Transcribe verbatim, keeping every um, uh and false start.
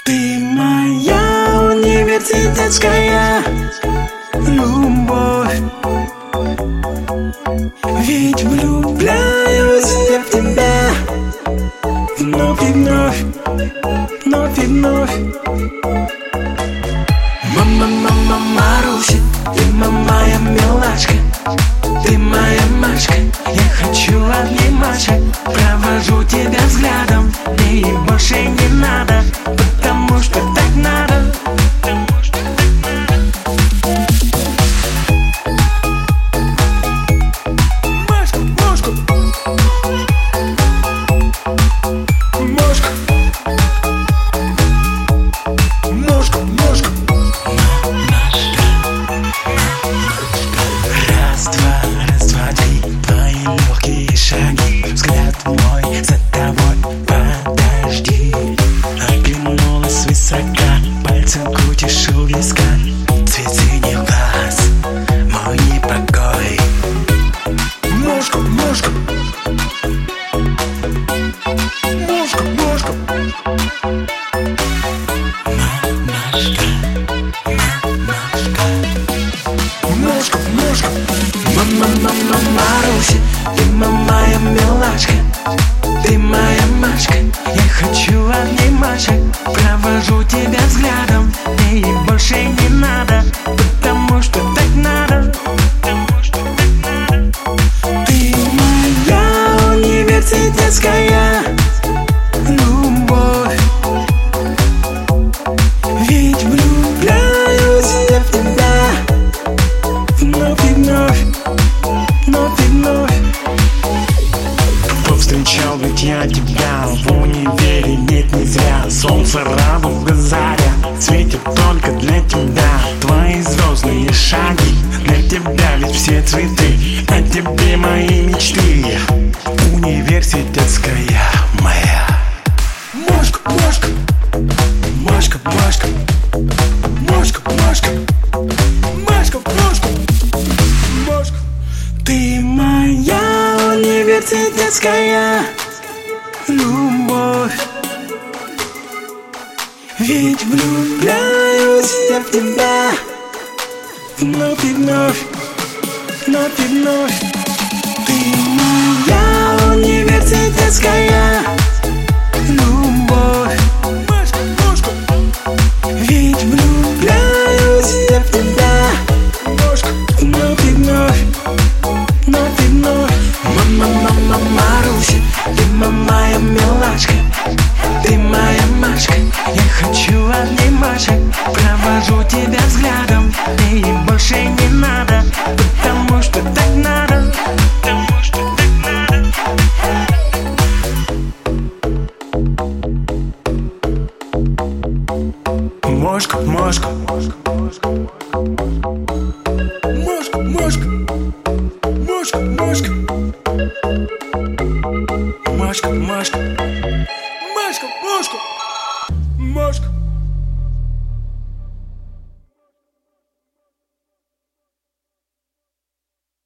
Ты моя университетская любовь, ведь влюбляюсь я в тебя вновь и вновь, вновь и вновь. Мама, мама, Маруся, ты моя милашка, ты моя Машка, я хочу обнимашек. Провожу тебя взглядом, мне и больше не надо, потому что так надо. Машка, Машка, Машка, Машка, Машка. Раз, два, раз, два, три, твои легкие шаги, взгляд мой за тобой, подожди. Оглянулась свысока, пальцем крутишь у виска, цвет синих глаз, мой непокой. Машка, Машка, Машка, Машка, Машка, Машка. Мама, мама, Маруся, ты моя милашка, ты моя Машка, я хочу обнимашек. Провожу тебя взглядом, мне и больше не надо, потому что так надо. Ты моя университетская любовь, ведь влюбляюсь я в тебя вновь и вновь, вновь и вновь. Повстречал ведь я тебя в универе, нет, не зря. Солнце радуга заря светит только для тебя. Твои звездные шаги, для тебя ведь все цветы, о тебе мои мечты. Университетская моя Машка, Машка, Машка, Машка, Машка, Машка, Машка, Машка, Машка. Ты моя университетская любовь, ведь влюбляюсь я в тебя вновь и вновь, вновь и вновь. Ты моя университетская любовь, Машка, Машка, ведь влюбляюсь я в тебя, Машка, вновь и вновь, вновь и вновь. Мама, мама, Маруся, ты моя милашка, ты моя Машка, я хочу обнимашек. Провожу тебя взглядом, мне и больше не надо, потому что так надо, потому что так надо. Машка, Машка, Машка, Машка, Машка, Машка, Машка, Машка, Машка, Машка, Машка.